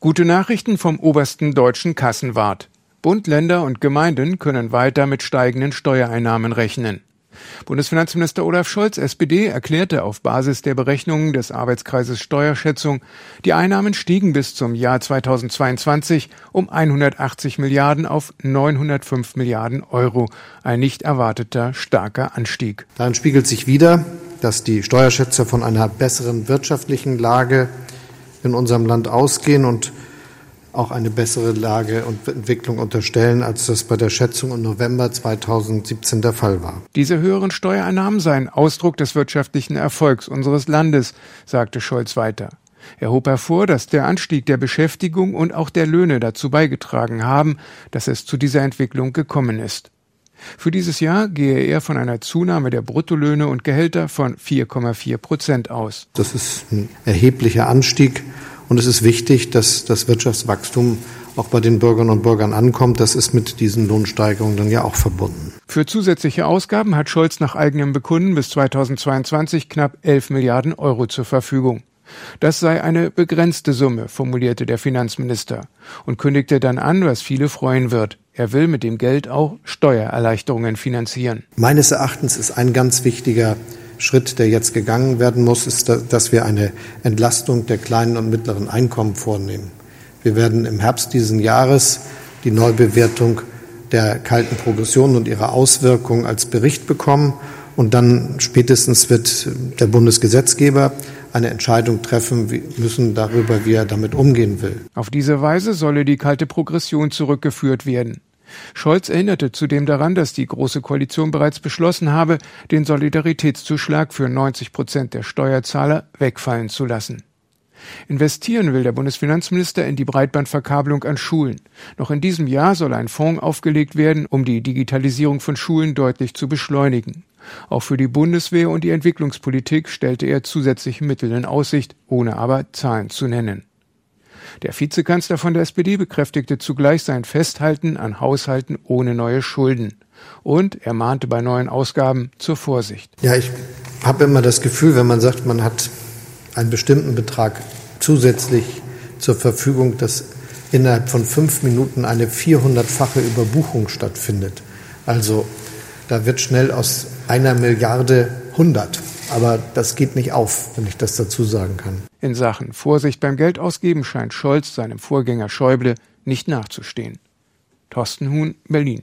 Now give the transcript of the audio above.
Gute Nachrichten vom obersten deutschen Kassenwart. Bund, Länder und Gemeinden können weiter mit steigenden Steuereinnahmen rechnen. Bundesfinanzminister Olaf Scholz, SPD, erklärte auf Basis der Berechnungen des Arbeitskreises Steuerschätzung, die Einnahmen stiegen bis zum Jahr 2022 um 180 Milliarden auf 905 Milliarden Euro. Ein nicht erwarteter starker Anstieg. Darin spiegelt sich wider, dass die Steuerschätzer von einer besseren wirtschaftlichen Lage in unserem Land ausgehen und auch eine bessere Lage und Entwicklung unterstellen, als das bei der Schätzung im November 2017 der Fall war. Diese höheren Steuereinnahmen seien Ausdruck des wirtschaftlichen Erfolgs unseres Landes, sagte Scholz weiter. Er hob hervor, dass der Anstieg der Beschäftigung und auch der Löhne dazu beigetragen haben, dass es zu dieser Entwicklung gekommen ist. Für dieses Jahr gehe er von einer Zunahme der Bruttolöhne und Gehälter von 4,4% aus. Das ist ein erheblicher Anstieg. Und es ist wichtig, dass das Wirtschaftswachstum auch bei den Bürgerinnen und Bürgern ankommt. Das ist mit diesen Lohnsteigerungen dann ja auch verbunden. Für zusätzliche Ausgaben hat Scholz nach eigenem Bekunden bis 2022 knapp 11 Milliarden Euro zur Verfügung. Das sei eine begrenzte Summe, formulierte der Finanzminister und kündigte dann an, was viele freuen wird. Er will mit dem Geld auch Steuererleichterungen finanzieren. Meines Erachtens ist ein ganz wichtiger Schritt, der jetzt gegangen werden muss, ist, dass wir eine Entlastung der kleinen und mittleren Einkommen vornehmen. Wir werden im Herbst dieses Jahres die Neubewertung der kalten Progression und ihre Auswirkungen als Bericht bekommen. Und dann spätestens wird der Bundesgesetzgeber eine Entscheidung treffen müssen darüber, wie er damit umgehen will. Auf diese Weise solle die kalte Progression zurückgeführt werden. Scholz erinnerte zudem daran, dass die Große Koalition bereits beschlossen habe, den Solidaritätszuschlag für 90% der Steuerzahler wegfallen zu lassen. Investieren will der Bundesfinanzminister in die Breitbandverkabelung an Schulen. Noch in diesem Jahr soll ein Fonds aufgelegt werden, um die Digitalisierung von Schulen deutlich zu beschleunigen. Auch für die Bundeswehr und die Entwicklungspolitik stellte er zusätzliche Mittel in Aussicht, ohne aber Zahlen zu nennen. Der Vizekanzler von der SPD bekräftigte zugleich sein Festhalten an Haushalten ohne neue Schulden. Und er mahnte bei neuen Ausgaben zur Vorsicht. Ja, ich habe immer das Gefühl, wenn man sagt, man hat einen bestimmten Betrag zusätzlich zur Verfügung, dass innerhalb von 5 Minuten eine 400-fache Überbuchung stattfindet. Also da wird schnell aus 1 Milliarde 100. Aber das geht nicht auf, wenn ich das dazu sagen kann. In Sachen Vorsicht beim Geldausgeben scheint Scholz seinem Vorgänger Schäuble nicht nachzustehen. Thorsten Huhn, Berlin.